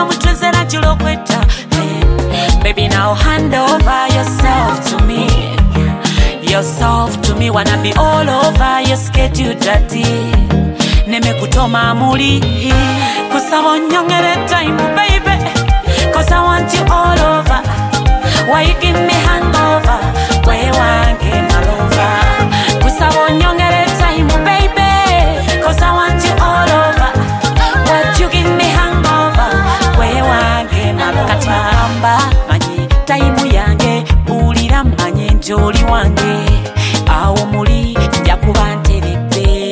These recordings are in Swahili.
mutwezera chilokweta. Baby, now hand over yourself to me. Yourself to me, wanna be all over your schedule daddy. Neme kutoma muli kusaba nyongere time baby, cause I want you all over. Why you give me hangover? Where wange malova kusaba nyongere time baby, cause I want you all over. What you give me hangover? Where wange malova katimamba manyi time yange bulira manyi njoli wange awo muli njakuba nterebe.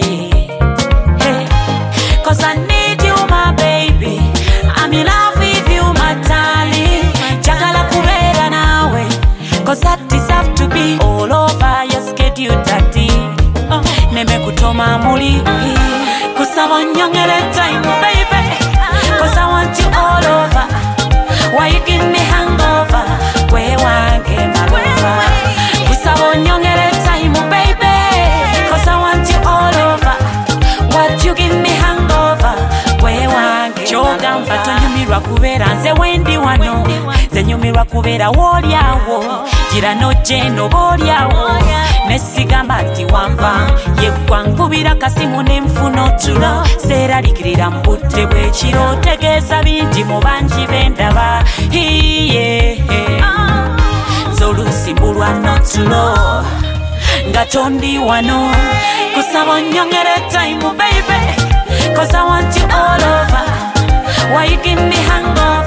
Cause I need you, my baby. I'm in love with you, my darling. Chakala kubera nawe, cause I deserve to be all over your schedule, daddy. Neme kutoma muli kusaba nyongere time, baby, cause I want you all over. Why you give me hangover? Where wange malova kusaba nyongere time, baby, cause I want you all over. What you give me hangover? Where wange choga mfato nyumirwa kubera nze wendi wano, nze nyumirwa kubera woliawo gira no jeno boliawo nesigamba nti wamva yekwangubira kasimu nemfuno tulo seralikirira mbudde bwekiro tegeeza bingi mu bangi bendaba iye zolusimbulwa notulo nga tondi wano kusaba nyongere time baby, cause I want you all over. Why you give me hangover?